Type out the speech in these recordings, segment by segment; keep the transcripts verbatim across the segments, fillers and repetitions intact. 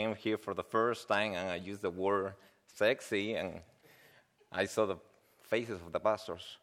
came here for the first time and I used the word sexy, and I saw the faces of the pastors.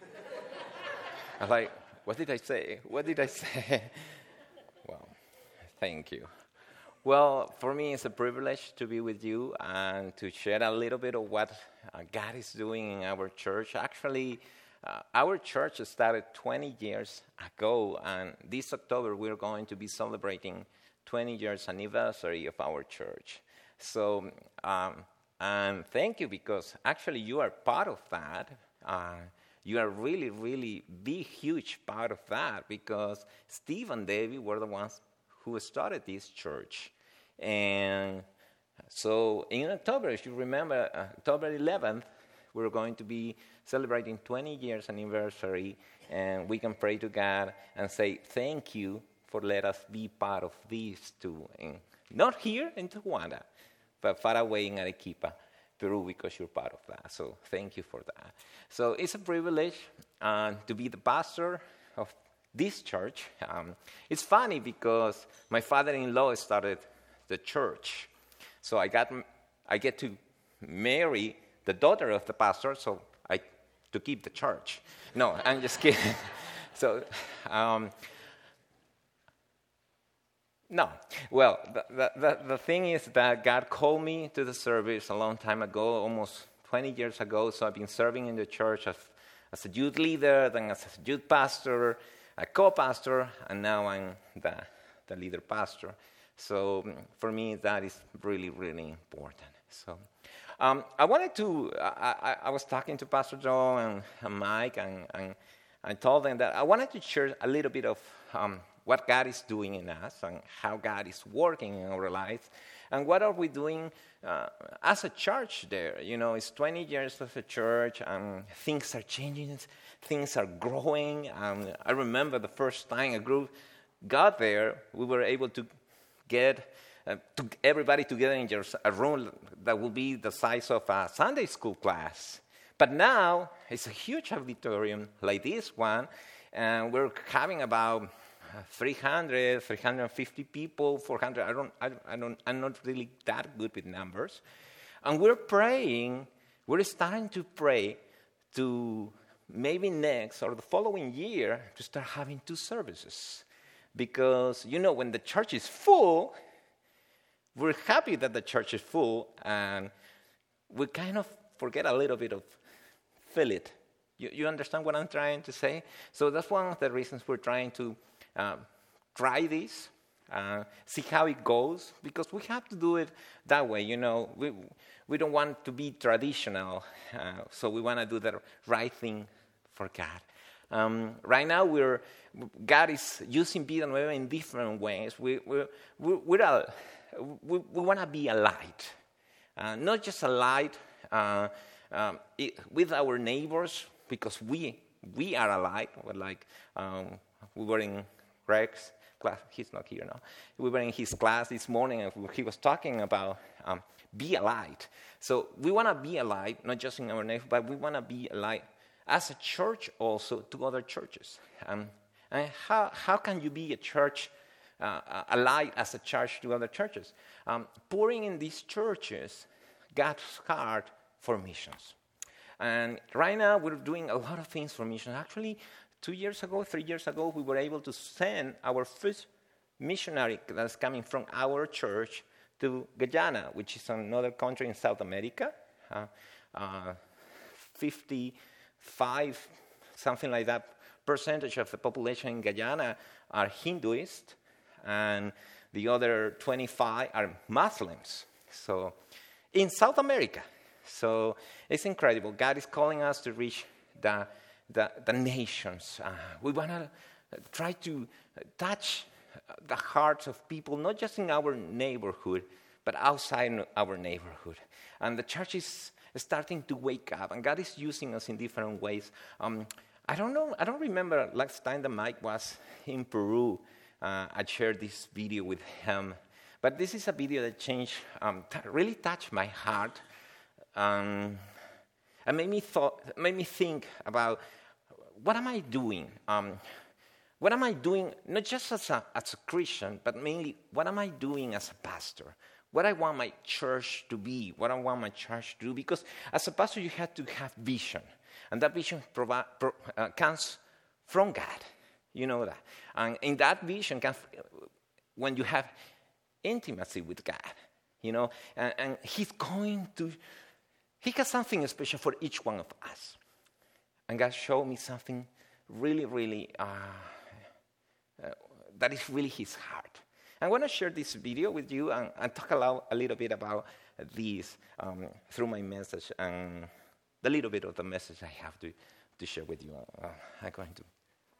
I was like, what did I say? What did I say? Well, thank you. Well, for me, it's a privilege to be with you and to share a little bit of what uh, God is doing in our church. Actually, uh, our church started twenty years ago, and this October we're going to be celebrating twenty years anniversary of our church. So, um, and thank you, because actually you are part of that. Uh, you are really, really big, huge part of that, because Steve and David were the ones who started this church. And so in October, if you remember, uh, October eleventh, we're going to be celebrating twenty years anniversary, and we can pray to God and say thank you for letting us be part of this too. And not here in Tijuana, but far away in Arequipa, Peru, because you're part of that. So thank you for that. So it's a privilege uh, to be the pastor of this church. Um, it's funny because my father-in-law started the church, so I got I get to marry the daughter of the pastor, so I to keep the church. No, I'm just kidding. so, um, no. Well, the, the the thing is that God called me to the service a long time ago, almost twenty years ago. So I've been serving in the church as as a youth leader, then as a youth pastor, a co-pastor, and now I'm the, the leader pastor. So for me, that is really, really important. So um, I wanted to, I, I, I was talking to Pastor Joe and, and Mike, and, and I told them that I wanted to share a little bit of um, what God is doing in us and how God is working in our lives, and what are we doing uh, as a church there. You know, it's twenty years as a church, and things are changing, things are growing. Um, I remember the first time a group got there, we were able to get uh, to everybody together in a room that will be the size of a Sunday school class. But now it's a huge auditorium like this one, and we're having about three hundred, three hundred fifty people, four hundred. I don't, I, I don't, I'm not really that good with numbers. And we're praying, we're starting to pray to maybe next or the following year to start having two services. Because, you know, when the church is full, we're happy that the church is full, and we kind of forget a little bit of fill it. You, you understand what I'm trying to say? So that's one of the reasons we're trying to uh, try this, uh, see how it goes, because we have to do it that way. You know, we we don't want to be traditional, uh, so we want to do the right thing for God. Um, right now, we're God is using Vida Nueva in different ways. We we we we're a, we, we want to be a light, uh, not just a light uh, um, it, with our neighbors, because we we are a light. Like um, we were in Greg's class. He's not here now. We were in his class this morning, and he was talking about um, be a light. So we want to be a light, not just in our neighborhood, but we want to be a light as a church also to other churches. Um, and how how can you be a church, uh, a light as a church to other churches? Um, pouring in these churches God's heart for missions. And right now we're doing a lot of things for missions. Actually, two years ago, three years ago, we were able to send our first missionary that's coming from our church to Guyana, which is another country in South America. Uh, uh, fifty-five, something like that, percentage of the population in Guyana are Hinduist, and the other twenty-five are Muslims. So, in South America. So, it's incredible. God is calling us to reach the the, the nations. Uh, we want to try to touch the hearts of people, not just in our neighborhood, but outside our neighborhood. And the church is starting to wake up, and God is using us in different ways. Um, I don't know, I don't remember last time that Mike was in Peru. Uh, I shared this video with him. But this is a video that changed, um, t- really touched my heart. Um, and made me, thought, made me think about, what am I doing? Um, what am I doing, not just as a, as a Christian, but mainly, what am I doing as a pastor? what I want my church to be, what I want my church to do. Because as a pastor, you have to have vision. And that vision provi- pro, uh, comes from God. You know that. And in that vision comes when you have intimacy with God. You know, and, and he's going to, he has something special for each one of us. And God showed me something really, really, uh, uh, that is really his heart. I want to share this video with you and, and talk a, lot, a little bit about this um, through my message and the little bit of the message I have to, to share with you. Uh, I'm going to.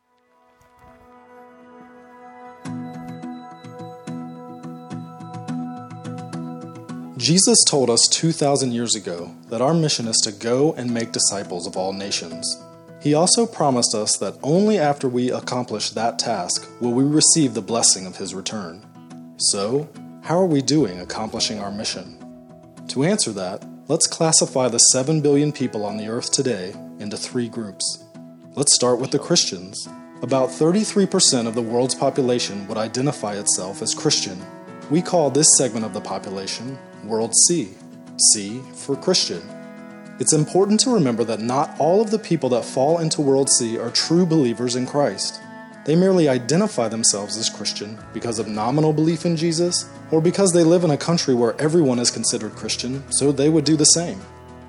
Jesus told us two thousand years ago that our mission is to go and make disciples of all nations. He also promised us that only after we accomplish that task will we receive the blessing of his return. So, how are we doing accomplishing our mission? To answer that, let's classify the seven billion people on the earth today into three groups. Let's start with the Christians. About thirty-three percent of the world's population would identify itself as Christian. We call this segment of the population World C, C for Christian. It's important to remember that not all of the people that fall into World C are true believers in Christ. They merely identify themselves as Christian because of nominal belief in Jesus, or because they live in a country where everyone is considered Christian, so they would do the same.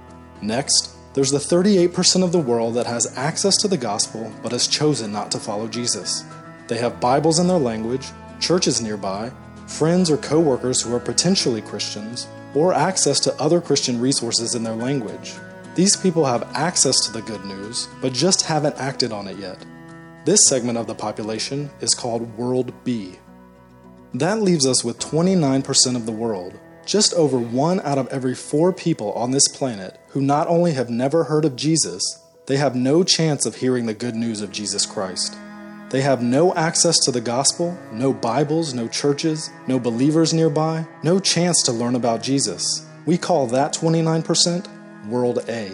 Next, there's the thirty-eight percent of the world that has access to the gospel but has chosen not to follow Jesus. They have Bibles in their language, churches nearby, friends or co-workers who are potentially Christians, or access to other Christian resources in their language. These people have access to the good news, but just haven't acted on it yet. This segment of the population is called World B. That leaves us with twenty-nine percent of the world, just over one out of every four people on this planet who not only have never heard of Jesus, they have no chance of hearing the good news of Jesus Christ. They have no access to the gospel, no Bibles, no churches, no believers nearby, no chance to learn about Jesus. We call that twenty-nine percent World A.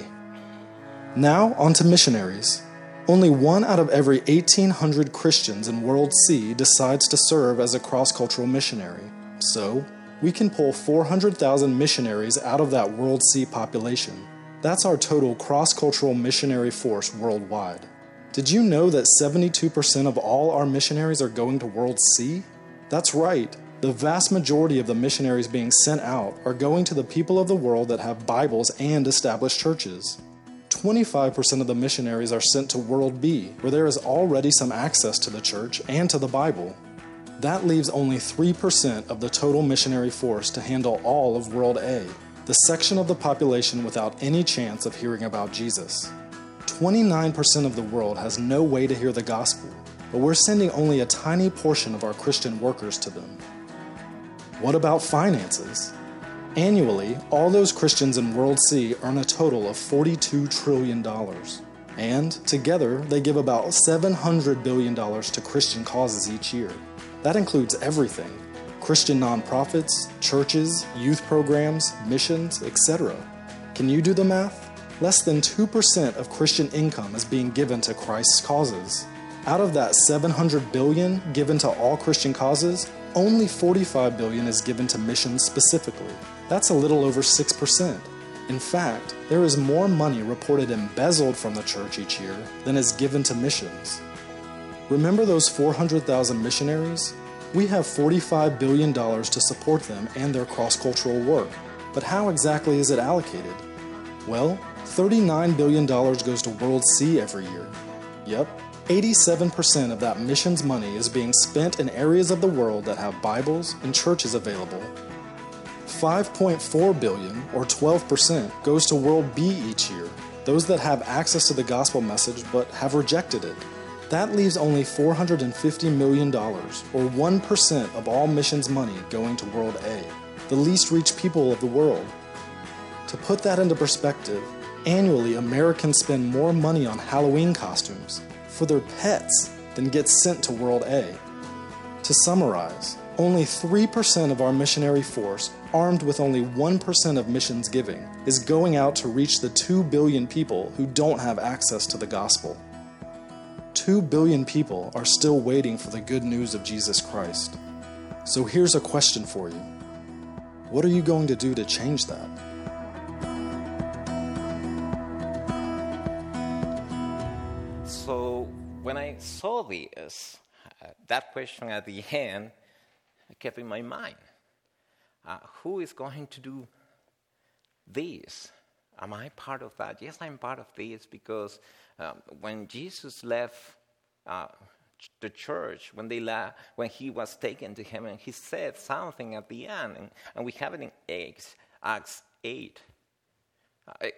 Now, on to missionaries. Only one out of every eighteen hundred Christians in World C decides to serve as a cross-cultural missionary. So, we can pull four hundred thousand missionaries out of that World C population. That's our total cross-cultural missionary force worldwide. Did you know that seventy-two percent of all our missionaries are going to World C? That's right. The vast majority of the missionaries being sent out are going to the people of the world that have Bibles and established churches. twenty-five percent of the missionaries are sent to World B, where there is already some access to the church and to the Bible. That leaves only three percent of the total missionary force to handle all of World A, the section of the population without any chance of hearing about Jesus. twenty-nine percent of the world has no way to hear the gospel, but we're sending only a tiny portion of our Christian workers to them. What about finances? Annually, all those Christians in World C earn a total of forty-two trillion dollars. And, together, they give about seven hundred billion dollars to Christian causes each year. That includes everything: Christian nonprofits, churches, youth programs, missions, et cetera. Can you do the math? Less than two percent of Christian income is being given to Christ's causes. Out of that seven hundred billion dollars given to all Christian causes, only forty-five billion dollars is given to missions specifically. That's a little over six percent. In fact, there is more money reported embezzled from the church each year than is given to missions. Remember those four hundred thousand missionaries? We have forty-five billion dollars to support them and their cross-cultural work. But how exactly is it allocated? Well, thirty-nine billion dollars goes to World C every year. Yep, eighty-seven percent of that missions money is being spent in areas of the world that have Bibles and churches available. five point four billion dollars, or twelve percent, goes to World B each year, those that have access to the gospel message but have rejected it. That leaves only four hundred fifty million dollars, or one percent of all missions money going to World A, the least reached people of the world. To put that into perspective, annually Americans spend more money on Halloween costumes for their pets than gets sent to World A. To summarize, only three percent of our missionary force, armed with only one percent of missions giving, is going out to reach the two billion people who don't have access to the gospel. Two billion people are still waiting for the good news of Jesus Christ. So here's a question for you. What are you going to do to change that? So when I saw this, uh, that question at the end, I kept in my mind. Uh, who is going to do this? Am I part of that? Yes, I'm part of this because um, when Jesus left uh, the church, when they la- when he was taken to heaven, he said something at the end, and, and we have it in Acts, Acts eight. Uh,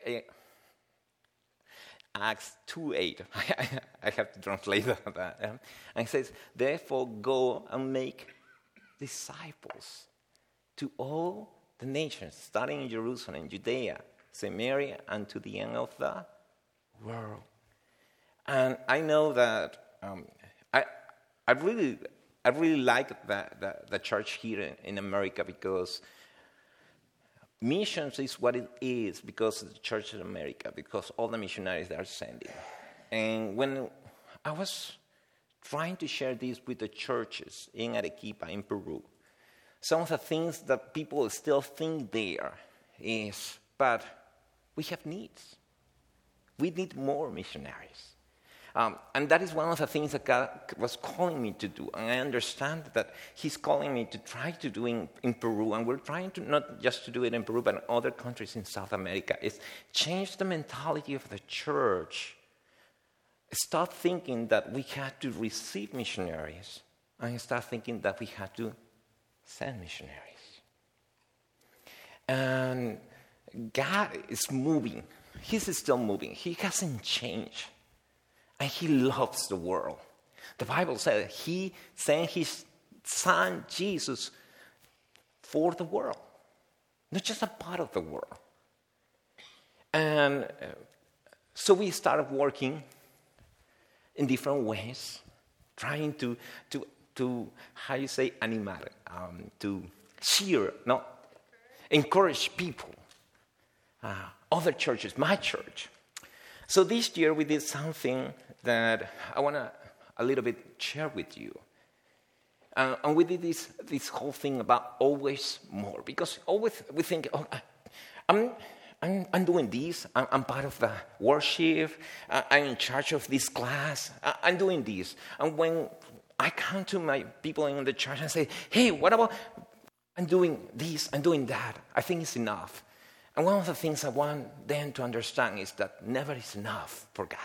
Acts two eight. I have to translate that. Um, and it says, therefore go and make disciples to all the nations, starting in Jerusalem, Judea, Samaria, and to the end of the world. And I know that um, I, I really, I really like the, the, the church here in, in America because missions is what it is because of the Church in America, because all the missionaries are sending. And when I was trying to share this with the churches in Arequipa, in Peru, some of the things that people still think there is, but we have needs. We need more missionaries. Um, and that is one of the things that God was calling me to do. And I understand that he's calling me to try to do in, in Peru. And we're trying to not just to do it in Peru, but in other countries in South America. Is change the mentality of the church. Start thinking that we had to receive missionaries. And start thinking that we had to send missionaries. And God is moving. He's still moving. He hasn't changed. And he loves the world. The Bible says he sent his son Jesus for the world, not just a part of the world. And so we started working in different ways, trying to, to, to how you say, animar, um, to cheer, no, encourage people, uh, other churches, my church. So this year we did something that I want to a little bit share with you. Uh, and we did this, this whole thing about always more. Because always we think, oh, I'm, I'm, I'm doing this. I'm, I'm part of the worship. I'm in charge of this class. I'm doing this. And when I come to my people in the church and say, hey, what about, I'm doing this, I'm doing that. I think it's enough. And one of the things I want them to understand is that never is enough for God.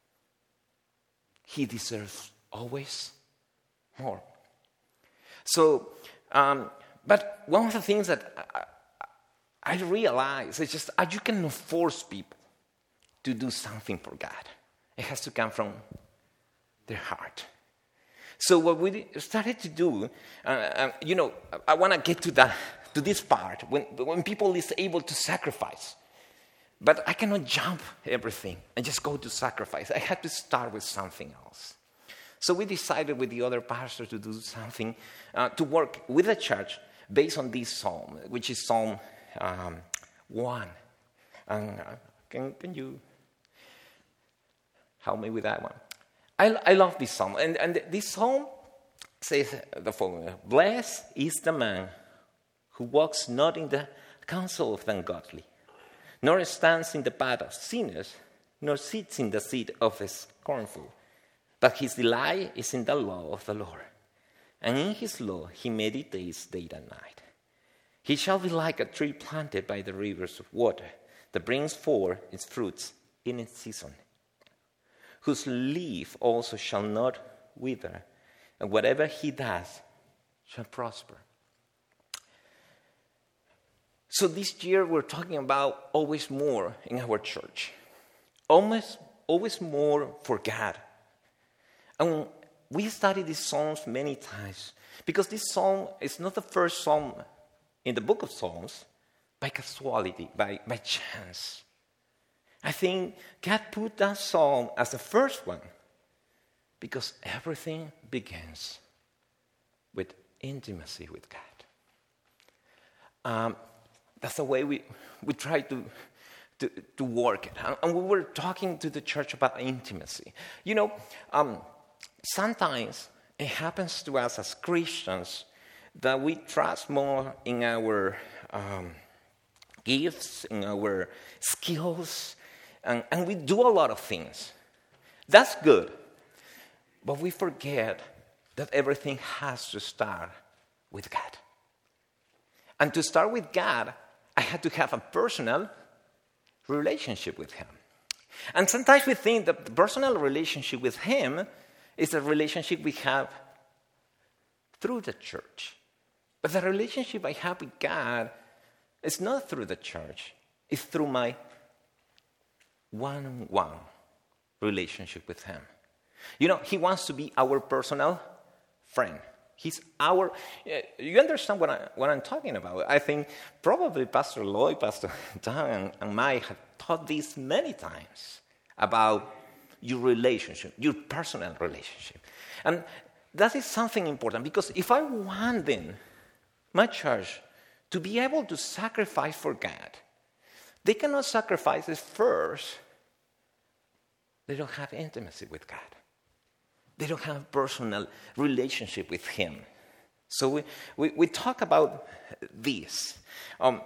He deserves always more. So, um, but one of the things that I, I realize is just uh, you cannot force people to do something for God. It has to come from their heart. So what we started to do, uh, uh, you know, I want to get to that. To this part, when, when people is able to sacrifice. But I cannot jump everything and just go to sacrifice. I had to start with something else. So we decided with the other pastors to do something, uh, to work with the church based on this psalm, which is Psalm um, one. And uh, can, can you help me with that one? I, I love this psalm. And, and this psalm says the following: blessed is the man who walks not in the counsel of the ungodly, nor stands in the path of sinners, nor sits in the seat of the scornful. But his delight is in the law of the Lord, and in his law he meditates day and night. He shall be like a tree planted by the rivers of water, that brings forth its fruits in its season, whose leaf also shall not wither, and whatever he does shall prosper. So this year we're talking about always more in our church. Always, always more for God. And we studied these Psalms many times because this Psalm is not the first Psalm in the book of Psalms by casualty, by, by chance. I think God put that Psalm as the first one because everything begins with intimacy with God. Um, That's the way we, we try to, to, to work it. And we were talking to the church about intimacy. You know, um, sometimes it happens to us as Christians that we trust more in our um, gifts, in our skills, and, and we do a lot of things. That's good. But we forget that everything has to start with God. And to start with God, I had to have a personal relationship with Him. And sometimes we think that the personal relationship with Him is a relationship we have through the church. But the relationship I have with God is not through the church. It's through my one-on-one relationship with Him. You know, He wants to be our personal friend. He's our, you understand what, I, what I'm talking about. I think probably Pastor Lloyd, Pastor Dan, and, and Mike have taught this many times about your relationship, your personal relationship. And that is something important, because if I want then my church to be able to sacrifice for God, they cannot sacrifice it first. They don't have intimacy with God. They don't have a personal relationship with Him. So we, we, we talk about this. Um,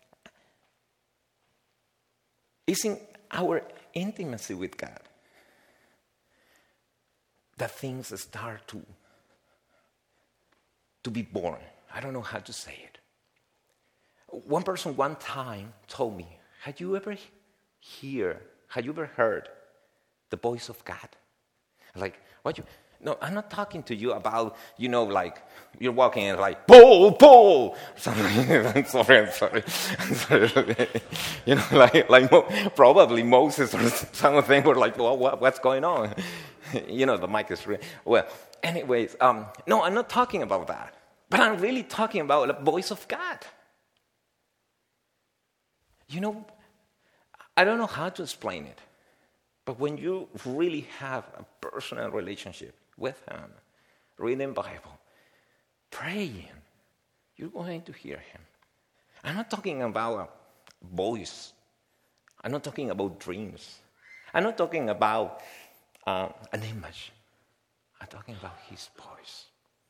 it's in our intimacy with God that things start to, to be born. I don't know how to say it. One person one time told me, had you ever hear, had you ever heard the voice of God? Like, what you, no, I'm not talking to you about, you know, like, you're walking and like, Paul, Paul! I'm sorry, I'm sorry. I'm sorry. You know, like, like probably Moses or some of them were like, well, what, what's going on? You know, the mic is real. Well, anyways, um, no, I'm not talking about that. But I'm really talking about the voice of God. You know, I don't know how to explain it. But when you really have a personal relationship with Him, reading Bible, praying, you're going to hear Him. I'm not talking about a voice. I'm not talking about dreams. I'm not talking about uh, an image. I'm talking about His voice.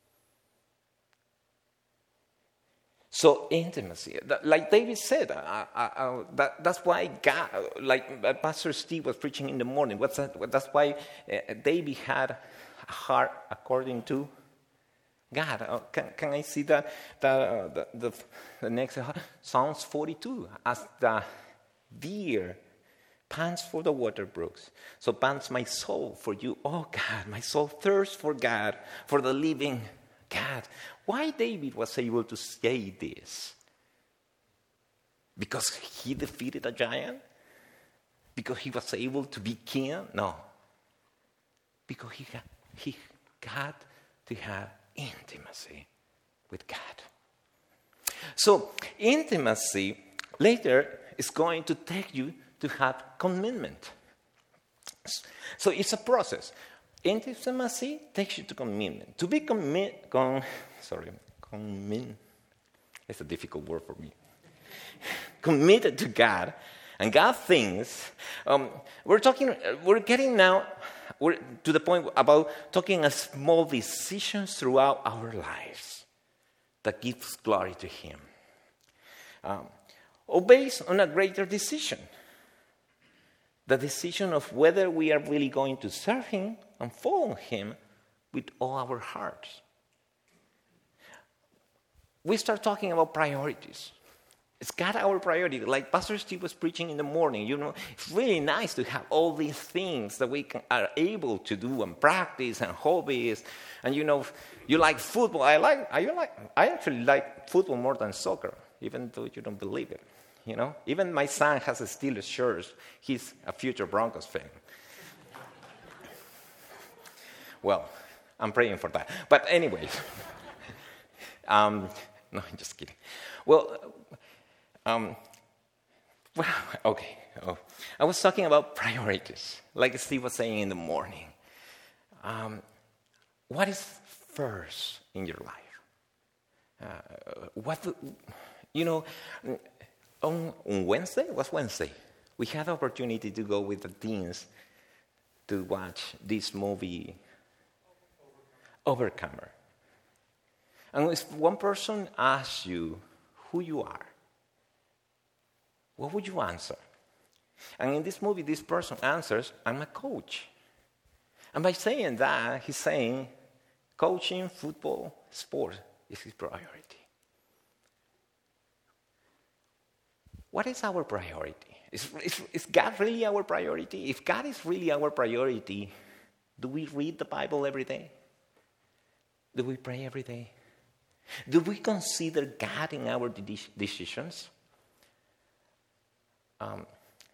So intimacy, like David said, I, I, I, that, that's why God, like Pastor Steve was preaching in the morning, what's that? That's why uh, David had a heart according to God. Uh, can, can I see that? that uh, the, the, the next uh, Psalms forty-two, as the deer pants for the water brooks, so pants my soul for you. Oh God, my soul thirsts for God, for the living God. Why David was able to say this? Because he defeated a giant? Because he was able to be king? No. Because he had, he got to have intimacy with God. So intimacy later is going to take you to have commitment. So it's a process. Intimacy takes you to commitment. To be commit, con, sorry, commit, it's a difficult word for me. Committed to God and God things. Um, we're talking. We're getting now. We're to the point about talking as small decisions throughout our lives that gives glory to Him. Um, or based on a greater decision. The decision of whether we are really going to serve Him and follow Him with all our hearts. We start talking about priorities. It's got our priority. Like Pastor Steve was preaching in the morning, you know, it's really nice to have all these things that we can, are able to do and practice and hobbies. And you know, you like football. I like, I like, I actually like football more than soccer, even though you don't believe it. You know, even my son has a Steelers shirt. He's a future Broncos fan. Well, I'm praying for that. But anyways, um, no, I'm just kidding. Well, um, well, okay. Oh, I was talking about priorities, like Steve was saying in the morning. Um, what is first in your life? Uh, what, the, you know. On, on Wednesday, it was Wednesday, we had the opportunity to go with the teens to watch this movie, Overcomer. And if one person asks you who you are, what would you answer? And in this movie, this person answers, I'm a coach. And by saying that, he's saying coaching, football, sport is his priority. What is our priority? Is, is, is God really our priority? If God is really our priority, do we read the Bible every day? Do we pray every day? Do we consider God in our de- decisions? Um,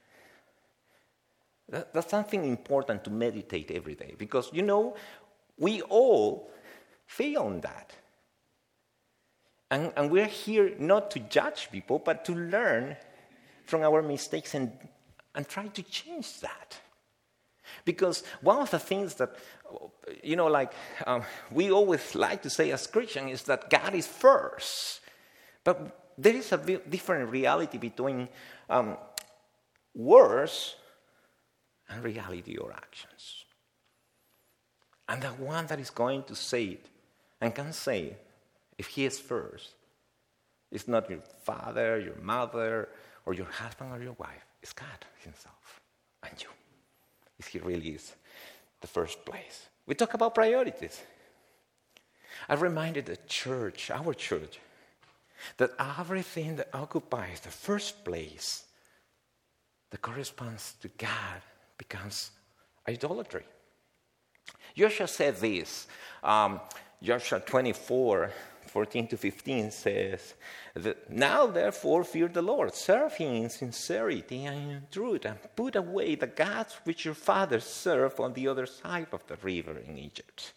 that, that's something important to meditate every day because, you know, we all fail on that. And, and we're here not to judge people, but to learn from our mistakes and, and try to change that. Because one of the things that, you know, like um, we always like to say as Christians is that God is first. But there is a different reality between um, words and reality or actions. And the one that is going to say it and can say, if he is first, it's not your father, your mother, or your husband or your wife. It's God himself and you. If he really is the first place. We talk about priorities. I reminded the church, our church, that everything that occupies the first place that corresponds to God becomes idolatry. Joshua said this, um, Joshua twenty-four, fourteen to fifteen says, that, now therefore fear the Lord, serve him in sincerity and in truth, and put away the gods which your fathers served on the other side of the river in Egypt.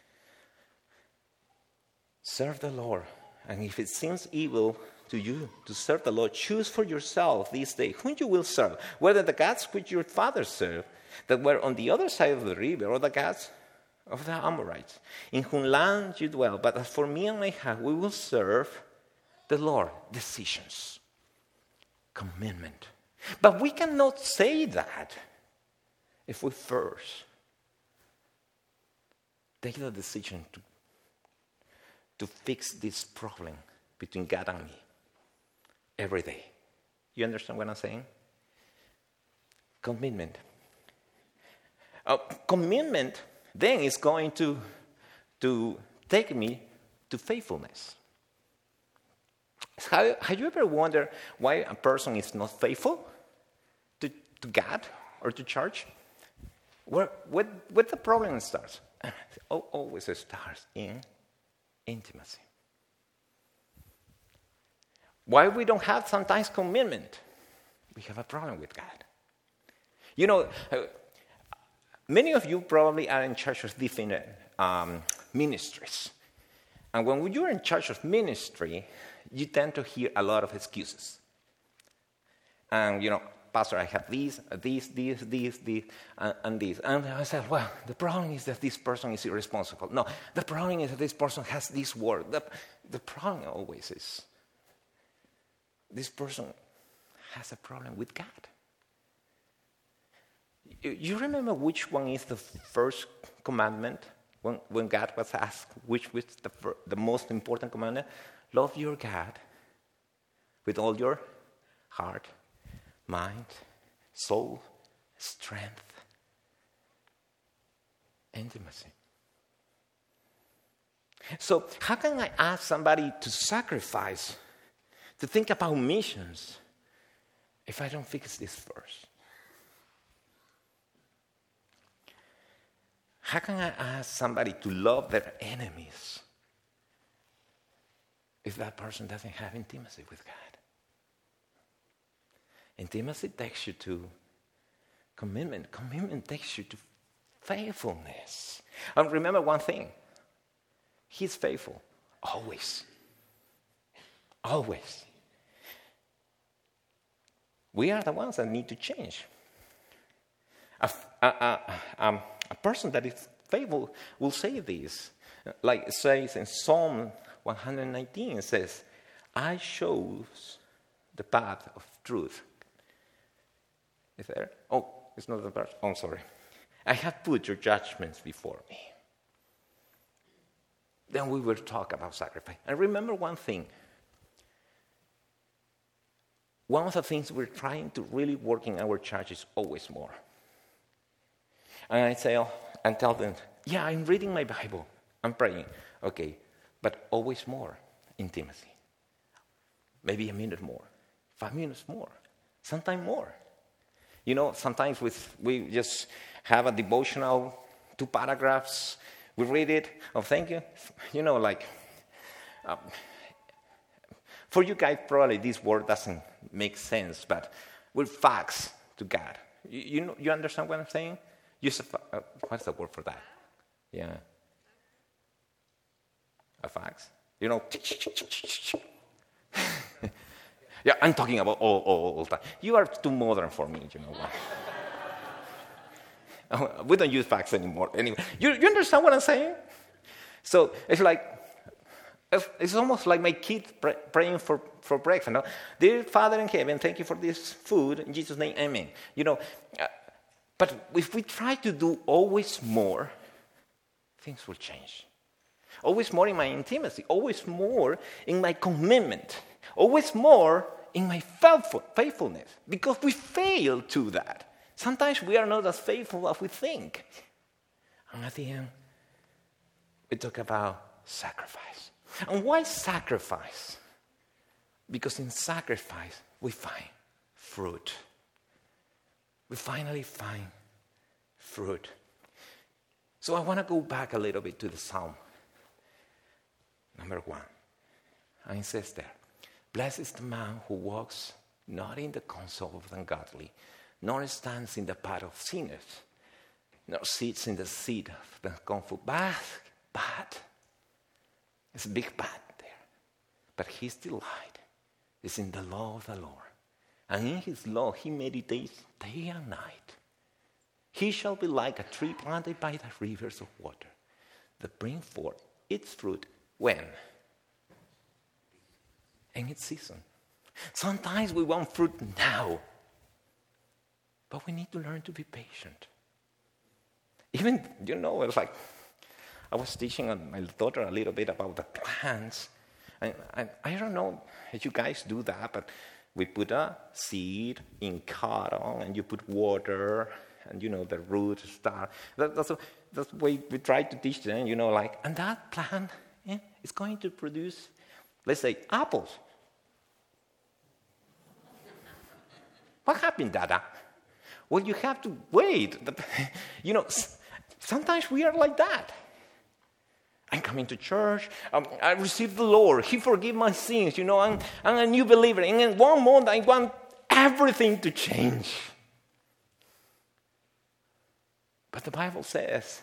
Serve the Lord, and if it seems evil to you to serve the Lord, choose for yourself this day whom you will serve, whether the gods which your fathers served that were on the other side of the river, or the gods of the Amorites, in whom land you dwell. But as for me and my house, we will serve the Lord. Decisions. Commitment. But we cannot say that if we first take the decision to, to fix this problem between God and me every day. You understand what I'm saying? Commitment. Uh, commitment then is going to, to take me to faithfulness. Have, have you ever wondered why a person is not faithful to, to God or to church? Where, where, where the problem starts? It always starts in intimacy. Why we don't have sometimes commitment? We have a problem with God. You know, many of you probably are in charge of different um, ministries. And when you're in charge of ministry, you tend to hear a lot of excuses. And, you know, Pastor, I have these, these, these, these, these, and, and these. And I said, well, the problem is that this person is irresponsible. No, the problem is that this person has this word. The, the problem always is this person has a problem with God. You remember which one is the first commandment when, when God was asked which was the, fir- the most important commandment? Love your God with all your heart, mind, soul, strength, intimacy. So how can I ask somebody to sacrifice, to think about missions, if I don't fix this first? How can I ask somebody to love their enemies if that person doesn't have intimacy with God? Intimacy takes you to commitment. Commitment takes you to faithfulness. And remember one thing. He's faithful. Always. Always. We are the ones that need to change. A, a, a, um, a person that is faithful will say this. Like it says in Psalm one nineteen, it says, I chose the path of truth. Is there? Oh, it's not the verse. Oh, I'm sorry. I have put your judgments before me. Then we will talk about sacrifice. And remember one thing. one of the things we're trying to really work in our church is always more. And I say, and tell them, yeah, I'm reading my Bible, I'm praying, okay, but always more intimacy. Maybe a minute more, five minutes more, sometimes more. You know, sometimes we, we just have a devotional, two paragraphs, we read it, oh, thank you. You know, like, um, for you guys, probably this word doesn't make sense, but we're facts to God. You, you, know, you understand what I'm saying? Use a, uh, what's the word for that? Yeah. A fax? You know, yeah, I'm talking about all, all, all time. You are too modern for me, you know. We don't use fax anymore. Anyway, you, you understand what I'm saying? So it's like, it's almost like my kid pray, praying for, for breakfast. No? Dear Father in heaven, thank you for this food. In Jesus' name, amen. You know, uh, but if we try to do always more, things will change. Always more in my intimacy. Always more in my commitment. Always more in my faithfulness. Because we fail to that. Sometimes we are not as faithful as we think. And at the end, we talk about sacrifice. And why sacrifice? Because in sacrifice, we find fruit. We finally find fruit. So I want to go back a little bit to the Psalm. Number one. And it says there, blessed is the man who walks not in the counsel of the ungodly, nor stands in the path of sinners, nor sits in the seat of the scornful. But, but, it's a big but there. But his delight is in the law of the Lord. And in his law he meditates day and night. He shall be like a tree planted by the rivers of water that bring forth its fruit when? In its season. Sometimes we want fruit now. But we need to learn to be patient. Even, you know, it's like, I was teaching my daughter a little bit about the plants. And, and I don't know if you guys do that, but we put a seed in cotton and you put water and, you know, the roots start. That, that's, a, that's the way we try to teach them, you know, like, and that plant eh, is going to produce, let's say, apples. What happened, Dada? Well, you have to wait. You know, sometimes we are like that. I'm coming to church. Um, I received the Lord. He forgave my sins. You know, I'm, I'm a new believer. And in one month, I want everything to change. But the Bible says,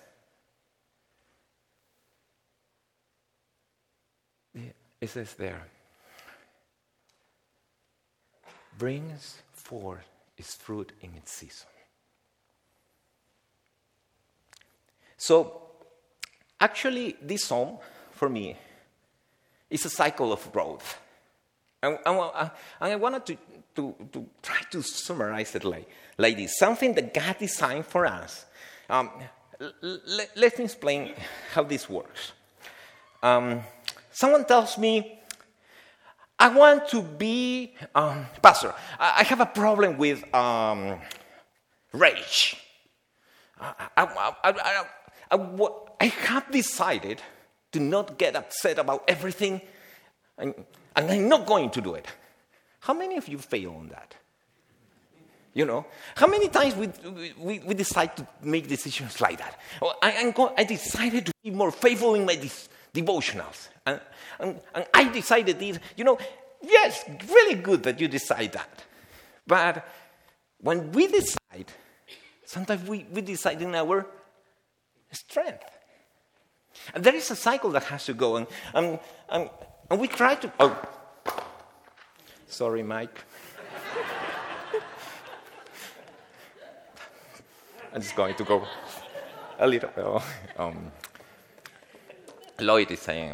it says there, brings forth its fruit in its season. So, actually, this psalm, for me, is a cycle of growth. And, and, and I wanted to, to, to try to summarize it like, like this. Something that God designed for us. Um, l- l- let me explain how this works. Um, someone tells me, I want to be, um, Pastor, I, I have a problem with um, rage. I, I, I, I, I, I have decided to not get upset about everything, and, and I'm not going to do it. How many of you fail on that? You know, how many times we we, we decide to make decisions like that? Well, I, I'm go, I decided to be more faithful in my dis, devotionals, and, and and I decided this. You know, yes, really good that you decide that, but when we decide, sometimes we, we decide in our strength. And there is a cycle that has to go, and, and, and, and we try to... Oh, sorry, Mike. I'm just going to go a little... Oh, um, Lloyd is saying...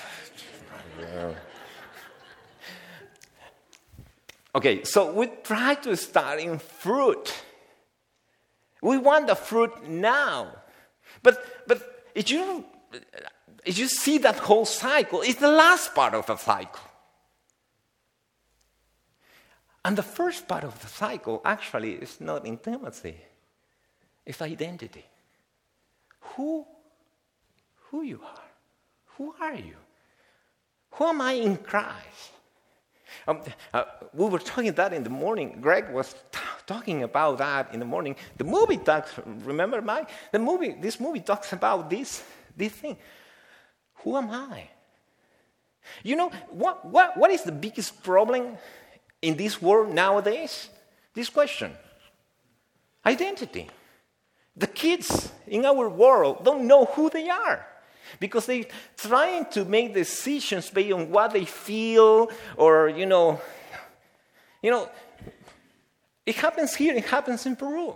Okay, so we try to start in fruit. We want the fruit now. But but if you, if you see that whole cycle, it's the last part of the cycle. And the first part of the cycle actually is not intimacy. It's identity. Who, who you are. Who are you? Who am I in Christ? Um, uh, we were talking that in the morning. Greg was t- talking about that in the morning. The movie talks, remember Mike? The movie, this movie talks about this, this thing. Who am I? You know, what, what, what is the biggest problem in this world nowadays? This question. Identity. The kids in our world don't know who they are because they're trying to make decisions based on what they feel or, you know, you know, it happens here, it happens in Peru.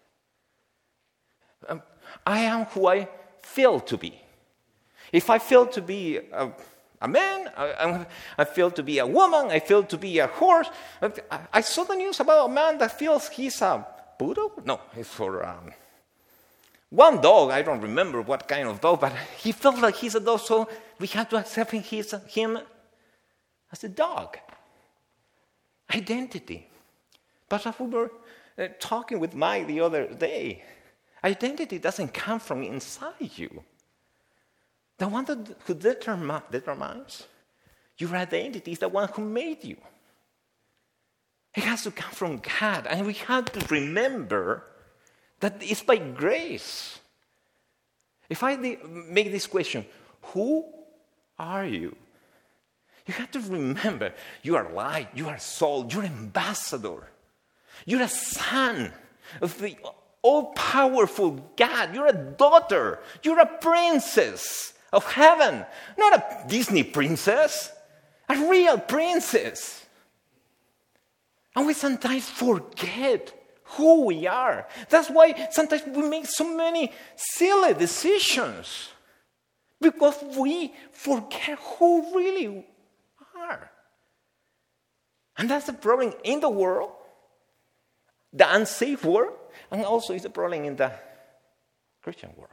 Um, I am who I feel to be. If I feel to be a, a man, I, I feel to be a woman, I feel to be a horse. I, I saw the news about a man that feels he's a poodle? No, it's for um, one dog. I don't remember what kind of dog, but he felt like he's a dog, so we have to accept him, he's a, him as a dog. Identity. But as we were uh, talking with Mike the other day, identity doesn't come from inside you. The one that, who determine, determines your identity is the one who made you. It has to come from God. And we have to remember that it's by grace. If I make this question, who are you? You have to remember you are light, you are soul, you're an ambassador. You're a son of the all-powerful God. You're a daughter. You're a princess of heaven. Not a Disney princess, a real princess. And we sometimes forget who we are. That's why sometimes we make so many silly decisions. Because we forget who really are. And that's the problem in the world, the unsafe world, and also it's a problem in the Christian world.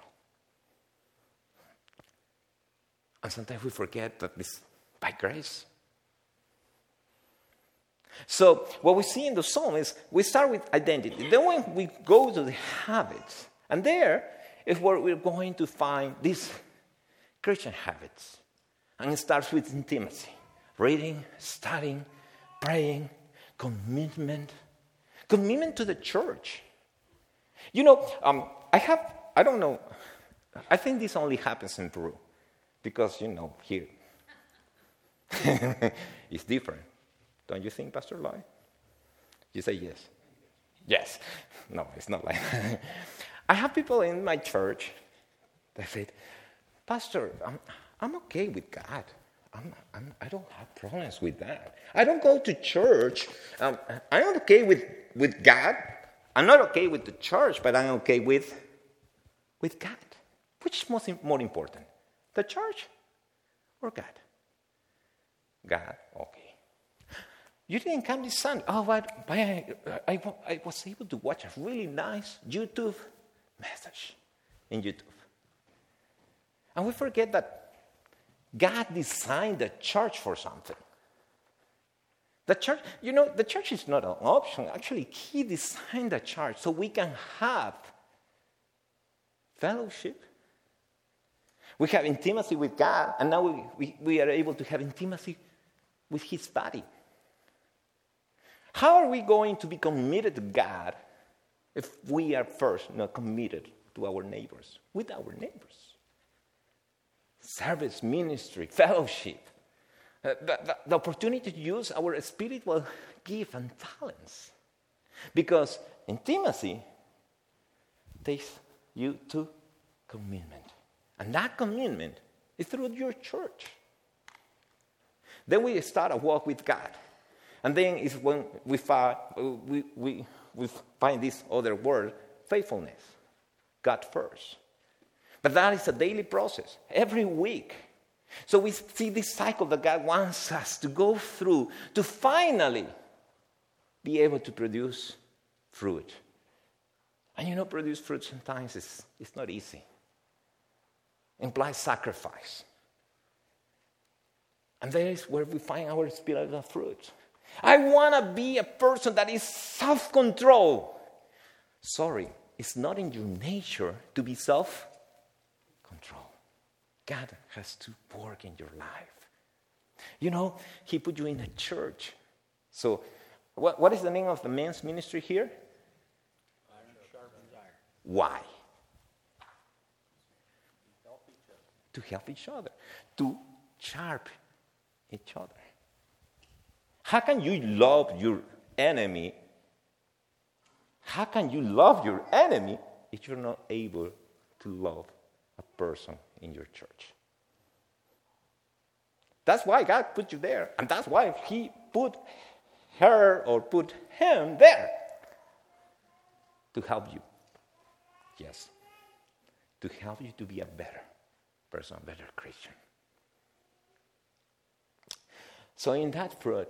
And sometimes we forget that it's by grace. So what we see in the psalm is we start with identity. Then when we go to the habits, and there is where we're going to find these Christian habits. And it starts with intimacy. Reading, studying, praying, commitment. Commitment to the church. You know, um, I have, I don't know, I think this only happens in Peru. Because, you know, here, it's different. Don't you think, Pastor Lloyd? You say yes. Yes. No, it's not like that. I have people in my church that say, Pastor, I'm, I'm okay with God. I'm, I'm, I don't have problems with that. I don't go to church. Um, I'm okay with, with God. I'm not okay with the church, but I'm okay with, with God. Which is most, more important? The church or God? God, okay. You didn't come this Sunday. Oh, but I, I, I was able to watch a really nice YouTube message in YouTube. And we forget that God designed the church for something. The church, you know, the church is not an option. Actually, He designed the church so we can have fellowship. We have intimacy with God, and now we, we, we are able to have intimacy with His body. How are we going to be committed to God if we are first not committed to our neighbors, with our neighbors? Service, ministry, fellowship, uh, the, the, the opportunity to use our spiritual gift and talents. Because intimacy takes you to commitment. And that commitment is through your church. Then we start a walk with God. And then is when we find, we, we, we find this other word, faithfulness. God first. But that is a daily process, every week. So we see this cycle that God wants us to go through to finally be able to produce fruit. And you know, produce fruit sometimes is it's not easy. It implies sacrifice. And there is where we find our spiritual fruit. I want to be a person that is self-control. Sorry, it's not in your nature to be self-control. God has to work in your life. You know, he put you in a church. So, what, what is the name of the men's ministry here? Why? To help each other. To sharpen each other. How can you love your enemy? How can you love your enemy if you're not able to love a person in your church? That's why God put you there. And that's why he put her or put him there. To help you. Yes. To help you to be a better person, a better Christian. So in that fruit,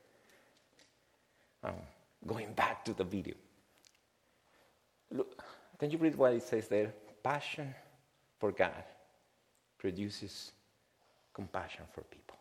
um, going back to the video. Look, can you read what it says there? Passion for God produces compassion for people.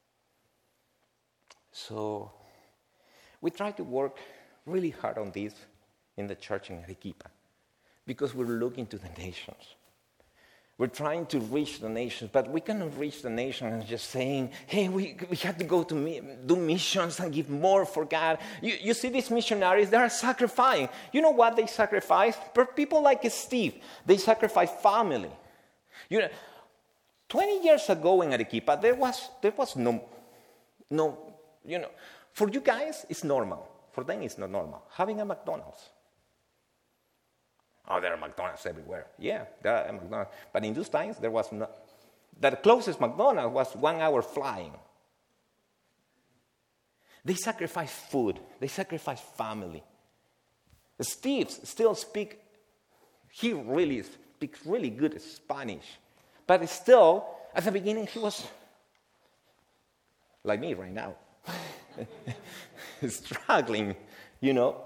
So we try to work really hard on this in the church in Arequipa because we're looking to the nations. We're trying to reach the nations, but we cannot reach the nations just saying, hey, we, we have to go to mi- do missions and give more for God. You, you see these missionaries, they are sacrificing. You know what they sacrifice? For people like Steve, they sacrifice family. You know, twenty years ago in Arequipa, there was, there was no, no, you know, for you guys, it's normal. For them, it's not normal. Having a McDonald's. Oh, there are McDonald's everywhere. Yeah, there are McDonald's. But in those times, there was not. The closest McDonald's was one hour flying. They sacrifice food. They sacrifice family. Steve still speaks, he really speaks really good Spanish. But still, at the beginning, he was like me right now. Struggling, you know.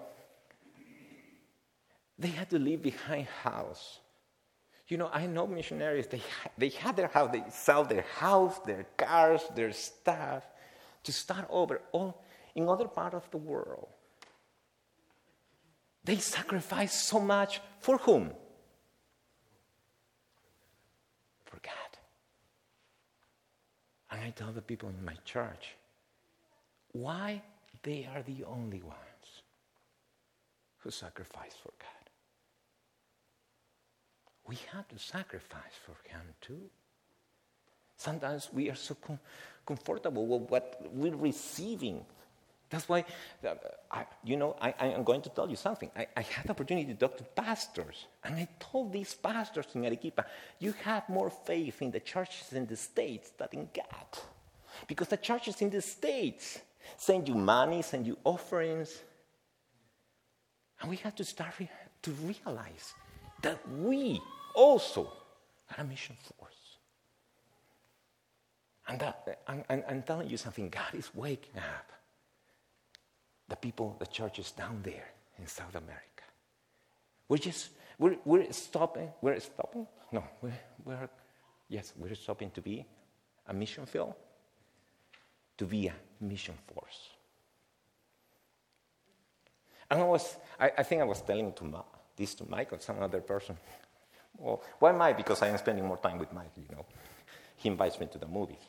They had to leave behind house. You know, I know missionaries, they, they had their house, they sell their house, their cars, their stuff to start over all in other part of the world. They sacrifice so much for whom? For God. And I tell the people in my church, why they are the only ones who sacrifice for God. We have to sacrifice for him too. Sometimes we are so com- comfortable with what we're receiving. That's why, uh, I, you know, I, I am going to tell you something. I, I had the opportunity to talk to pastors, and I told these pastors in Arequipa, you have more faith in the churches in the States than in God. Because the churches in the States send you money, send you offerings. And we have to start re- to realize that we also are a mission force. And that, I'm, I'm, I'm telling you something, God is waking up the people, the churches down there in South America. We're just, we're, we're stopping, we're stopping? No, we're, we're, yes, we're stopping to be a mission field, to be a mission force. And I was, I, I think I was telling to Ma, this to Mike or some other person. Well, why Mike? Because I am spending more time with Mike, you know. He invites me to the movies.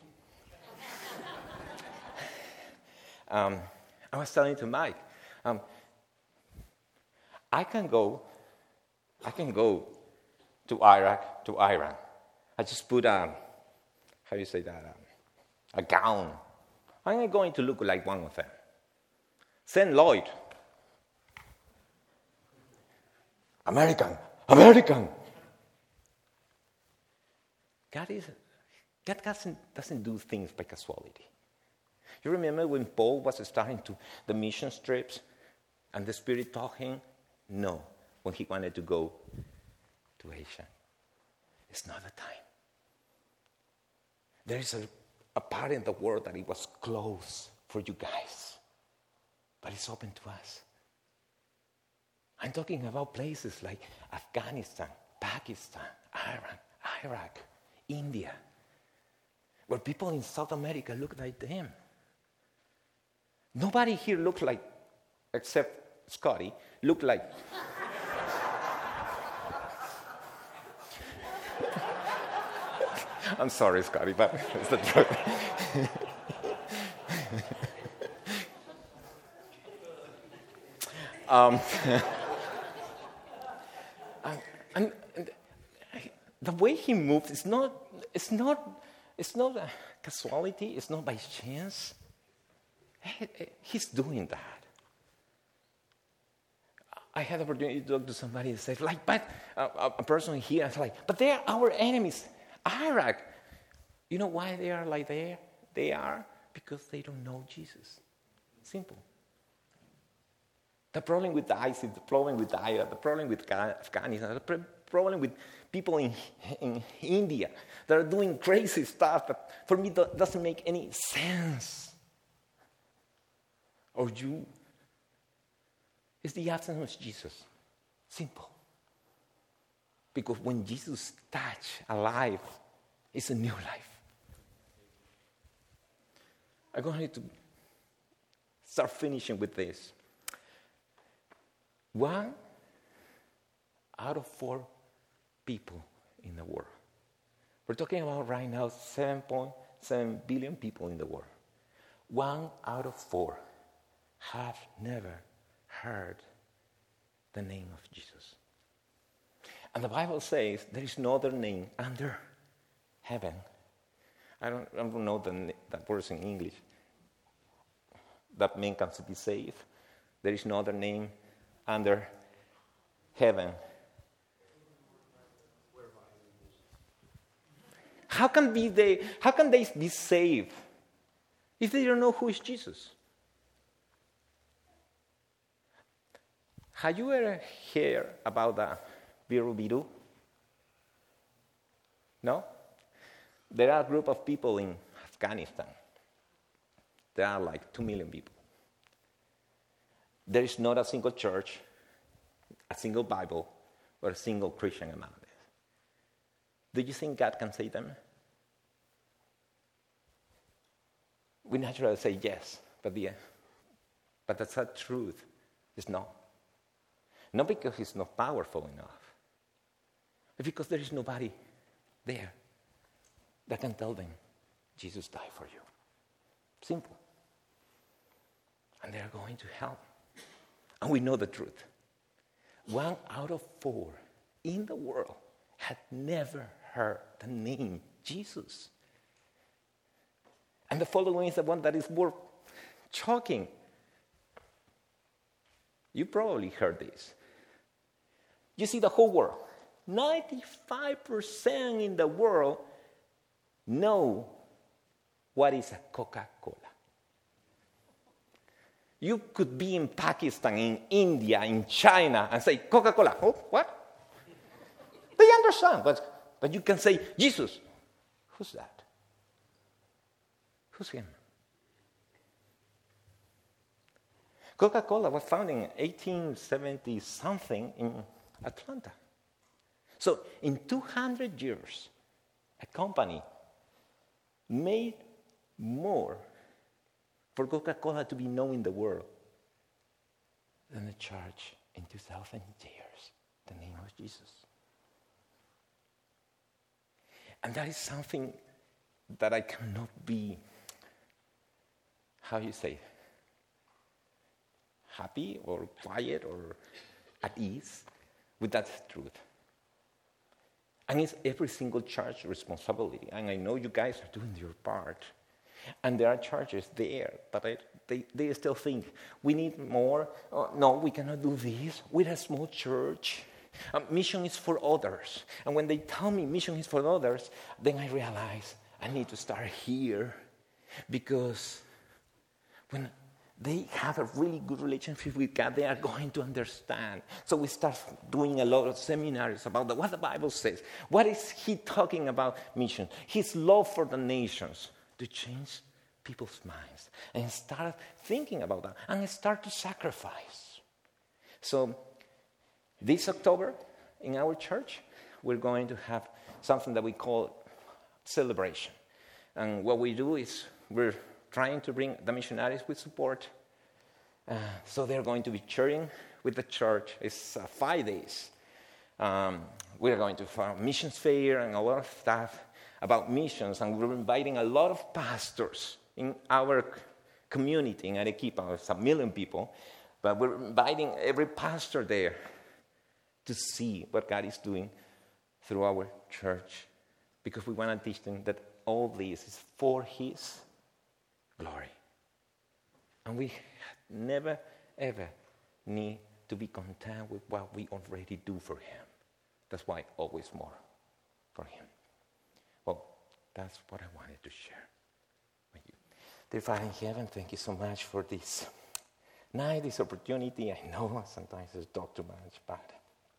um, I was telling to Mike, um, I can go, I can go to Iraq, to Iran. I just put a, how do you say that, um, a gown. I'm going to look like one of them. Send Lloyd. American, American. God is, God doesn't, doesn't do things by casualty. You remember when Paul was starting to the mission trips and the Spirit taught him? No, when he wanted to go to Asia. It's not the time. There is a, a part in the world that it was closed for you guys, but it's open to us. I'm talking about places like Afghanistan, Pakistan, Iran, Iraq, India, where people in South America look like them. Nobody here looked like, except Scotty, looked like. I'm sorry, Scotty, but it's the truth. um, and, and, and the way he moves, it's not, it's not, it's not a casualty. It's not by chance. He's doing that. I had the opportunity to talk to somebody and say, like, but uh, a person here, I was like, but they're our enemies. Iraq. You know why they are like they are? They are because they don't know Jesus. Simple. The problem with the ISIS, the problem with the Iraq, the problem with Afghanistan, the problem with people in, in India that are doing crazy stuff that for me doesn't make any sense. Or you. It's the absence of Jesus. Simple. Because when Jesus touches a life, it's a new life. I'm going to start finishing with this. One out of four people in the world. We're talking about right now seven point seven billion people in the world. One out of four have never heard the name of Jesus. And the Bible says there is no other name under heaven. I don't, I don't know the, that words in English. That man can be saved. There is no other name under heaven. How can be they? How can they be saved if they don't know who is Jesus? Have you ever heard about the Biru Biru? No? There are a group of people in Afghanistan. There are like two million people. There is not a single church, a single Bible, or a single Christian among them. Do you think God can save them? We naturally say yes, but the, but that's not truth. It's not. Not because it's not powerful enough, but because there is nobody there that can tell them, Jesus died for you. Simple. And they are going to hell. And we know the truth. One out of four in the world had never heard the name Jesus. And the following is the one that is more shocking. You probably heard this. You see, the whole world, ninety-five percent in the world know what is a Coca-Cola. You could be in Pakistan, in India, in China, and say, Coca-Cola. Oh, what? They understand, but, but you can say, Jesus. Who's that? Who's him? Coca-Cola was founded in eighteen seventy something in Atlanta. So in two hundred years, a company made more for Coca-Cola to be known in the world than the church in two thousand years, the name of Jesus. And that is something that I cannot be, how you say, happy or quiet or at ease with that truth. And it's every single church's responsibility. And I know you guys are doing your part. And there are churches there, but I, they, they still think, we need more. Oh, no, we cannot do this. We're a small church. Um, mission is for others. And when they tell me mission is for others, then I realize I need to start here. Because when they have a really good relationship with God, they are going to understand. So we start doing a lot of seminaries about the, what the Bible says. What is he talking about mission? His love for the nations, to change people's minds and start thinking about that and start to sacrifice. So this October in our church, we're going to have something that we call celebration. And what we do is we're trying to bring the missionaries with support Uh, so they're going to be sharing with the church. It's uh, five days. Um, we're going to have a missions fair and a lot of stuff about missions, and we're inviting a lot of pastors in our community in Arequipa. It's a million people, but we're inviting every pastor there to see what God is doing through our church, because we want to teach them that all this is for His glory. And we never, ever need to be content with what we already do for Him. That's why always more for Him. Well, that's what I wanted to share with you. Dear Father in heaven, thank you so much for this night, this opportunity. I know sometimes it's talk too much, but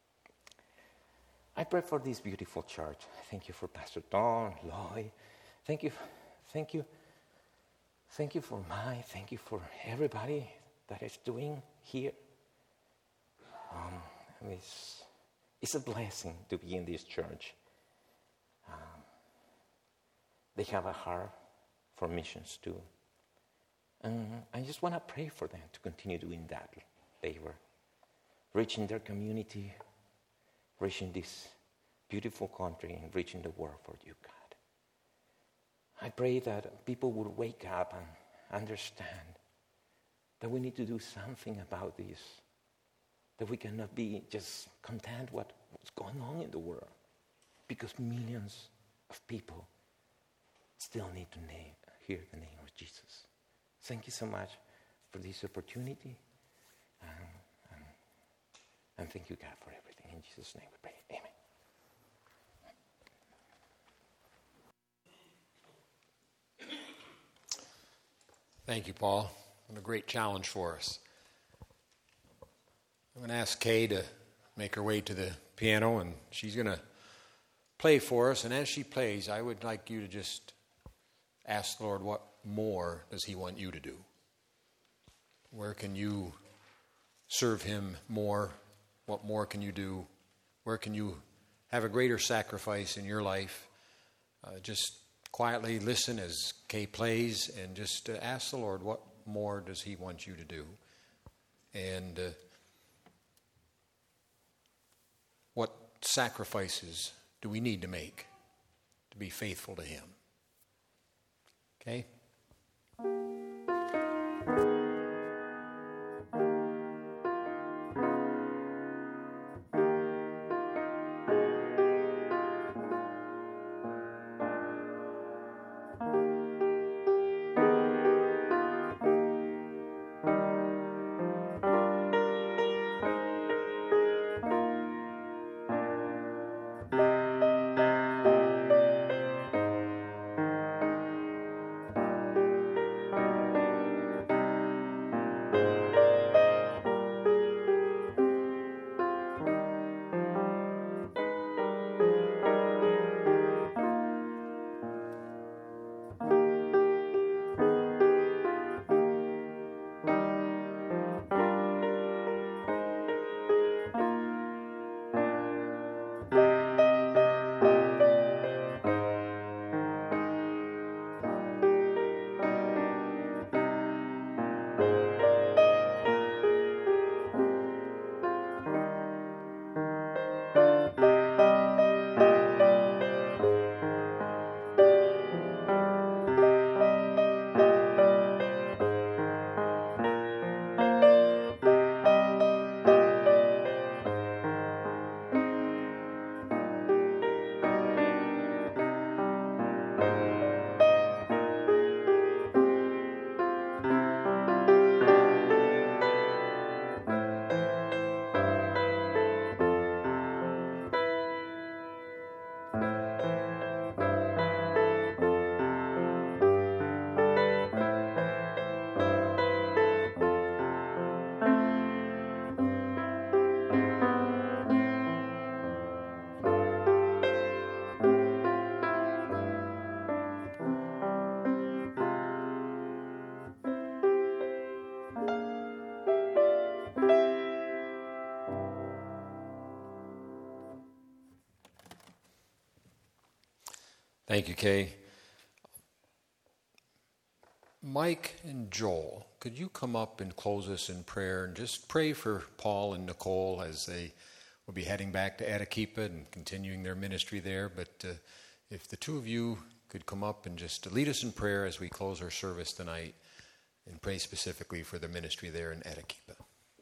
I pray for this beautiful church. Thank you for Pastor Don, Lloyd. Thank you, thank you, thank you for Mike. Thank you for everybody that is doing here. Um, it's, it's a blessing to be in this church. Um, they have a heart for missions too. And I just want to pray for them to continue doing that labor, reaching their community, reaching this beautiful country, and reaching the world for you, God. I pray that people will wake up and understand that we need to do something about this, that we cannot be just content with what's going on in the world, because millions of people still need to name, hear the name of Jesus. Thank you so much for this opportunity, um, um, and thank you, God, for everything. In Jesus' name we pray. Amen. Thank you, Paul. What a great challenge for us. I'm going to ask Kay to make her way to the piano, and she's going to play for us. And as she plays, I would like you to just ask the Lord, what more does He want you to do? Where can you serve Him more? What more can you do? Where can you have a greater sacrifice in your life? Uh, just quietly listen as Kay plays, and just uh, ask the Lord, what more does He want you to do? And uh, what sacrifices do we need to make to be faithful to Him? Okay? Thank you, Kay. Mike and Joel could you come up and close us in prayer and just pray for Paul and Nicole as they will be heading back to Arequipa and continuing their ministry there. But uh, if the two of you could come up and just lead us in prayer as we close our service tonight and pray specifically for the ministry there in Arequipa.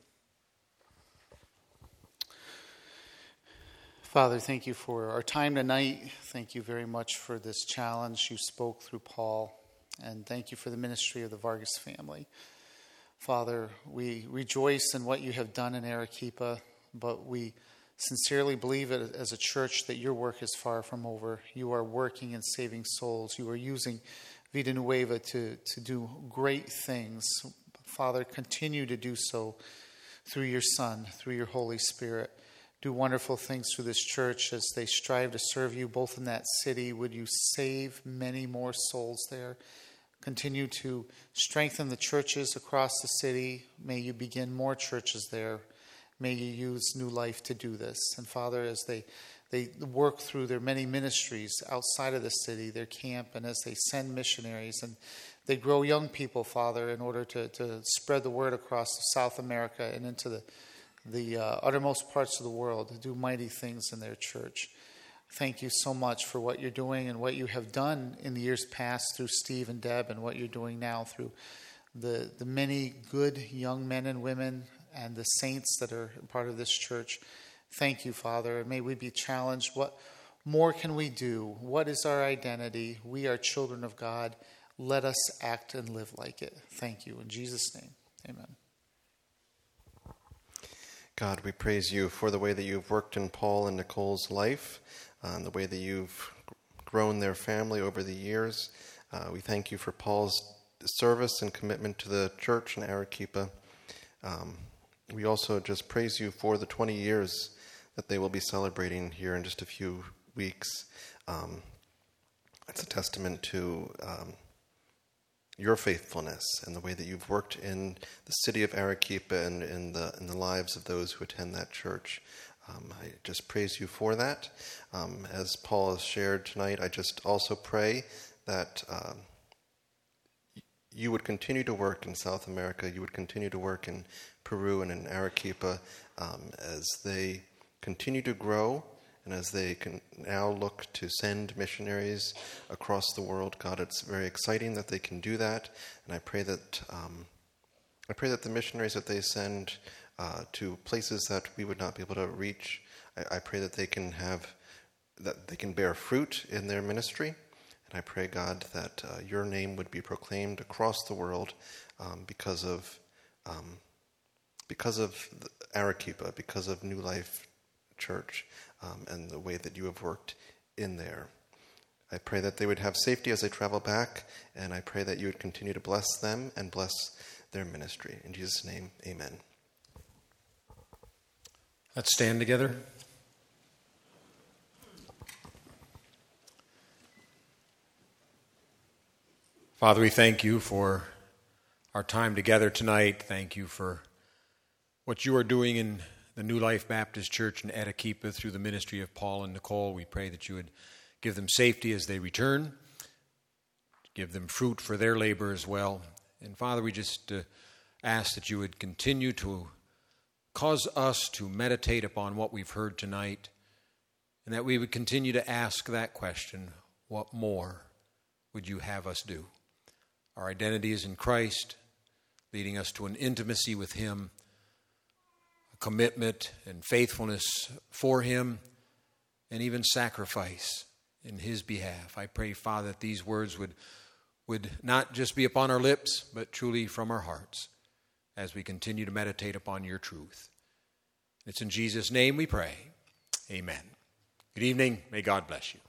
Father, thank you for our time tonight. Thank you very much for this challenge you spoke through Paul. And thank you for the ministry of the Vargas family. Father, we rejoice in what you have done in Arequipa, but we sincerely believe it as a church that your work is far from over. You are working and saving souls. You are using Vida Nueva to, to do great things. Father, continue to do so through your Son, through your Holy Spirit. Do wonderful things through this church as they strive to serve you both in that city. Would you save many more souls there? Continue to strengthen the churches across the city. May you begin more churches there. May you use New Life to do this. And Father, as they, they work through their many ministries outside of the city, their camp, and as they send missionaries and they grow young people, Father, in order to, to spread the word across South America and into the, the uh, uttermost parts of the world, to do mighty things in their church. Thank you so much for what you're doing and what you have done in the years past through Steve and Deb, and what you're doing now through the, the many good young men and women and the saints that are part of this church. Thank you, Father, and may we be challenged. What more can we do? What is our identity? We are children of God. Let us act and live like it. Thank you. In Jesus' name, amen. God, we praise you for the way that you've worked in Paul and Nicole's life, uh, and the way that you've grown their family over the years. Uh, we thank you for Paul's service and commitment to the church in Arequipa. Um, we also just praise you for the twenty years that they will be celebrating here in just a few weeks. Um, it's a testament to um, your faithfulness and the way that you've worked in the city of Arequipa and in the in the lives of those who attend that church. Um, I just praise you for that. Um, as Paul has shared tonight, I just also pray that um, you would continue to work in South America. You would continue to work in Peru and in Arequipa um, as they continue to grow and as they can now look to send missionaries across the world. God, it's very exciting that they can do that, and I pray that um, I pray that the missionaries that they send uh, to places that we would not be able to reach, I, I pray that they can have that they can bear fruit in their ministry. And I pray, God, that uh, your name would be proclaimed across the world um, because of um, because of Arequipa, because of New Life Church, um, and the way that you have worked in there. I pray that they would have safety as they travel back, and I pray that you would continue to bless them and bless their ministry. In Jesus' name, amen. Let's stand together. Father, we thank you for our time together tonight. Thank you for what you are doing in the New Life Baptist Church in Arequipa through the ministry of Paul and Nicole. We pray that you would give them safety as they return, give them fruit for their labor as well. And Father, we just uh, ask that you would continue to cause us to meditate upon what we've heard tonight, and that we would continue to ask that question, what more would you have us do? Our identity is in Christ, leading us to an intimacy with him, a commitment and faithfulness for him, and even sacrifice in his behalf. I pray, Father, that these words would, would not just be upon our lips, but truly from our hearts as we continue to meditate upon your truth. It's in Jesus' name we pray. Amen. Good evening. May God bless you.